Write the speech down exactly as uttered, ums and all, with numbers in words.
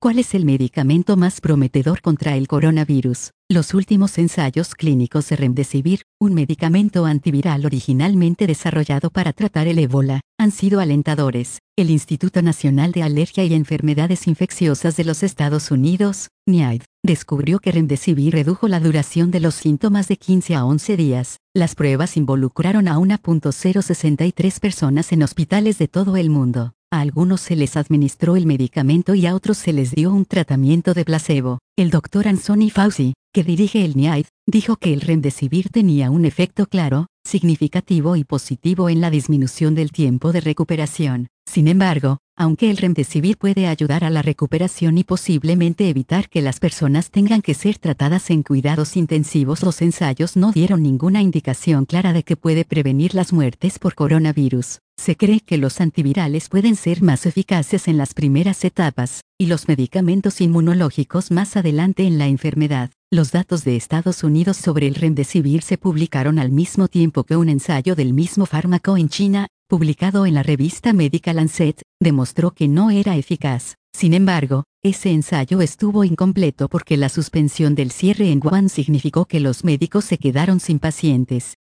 ¿Cuál es el medicamento más prometedor contra el coronavirus? Los últimos ensayos clínicos de Remdesivir, un medicamento antiviral originalmente desarrollado para tratar el ébola, han sido alentadores. El Instituto Nacional de Alergia y Enfermedades Infecciosas de los Estados Unidos, N I A I D, descubrió que Remdesivir redujo la duración de los síntomas de quince a once días. Las pruebas involucraron a una punto cero sesenta y tres personas en hospitales de todo el mundo. A algunos se les administró el medicamento y a otros se les dio un tratamiento de placebo. El doctor Anthony Fauci, que dirige el N I A I D, dijo que el Remdesivir tenía un efecto claro, significativo y positivo en la disminución del tiempo de recuperación. Sin embargo, aunque el Remdesivir puede ayudar a la recuperación y posiblemente evitar que las personas tengan que ser tratadas en cuidados intensivos, los ensayos no dieron ninguna indicación clara de que puede prevenir las muertes por coronavirus. Se cree que los antivirales pueden ser más eficaces en las primeras etapas, y los medicamentos inmunológicos más adelante en la enfermedad. Los datos de Estados Unidos sobre el Remdesivir se publicaron al mismo tiempo que un ensayo del mismo fármaco en China, publicado en la revista médica Lancet, demostró que no era eficaz. Sin embargo, ese ensayo estuvo incompleto porque la suspensión del cierre en Wuhan significó que los médicos se quedaron sin pacientes.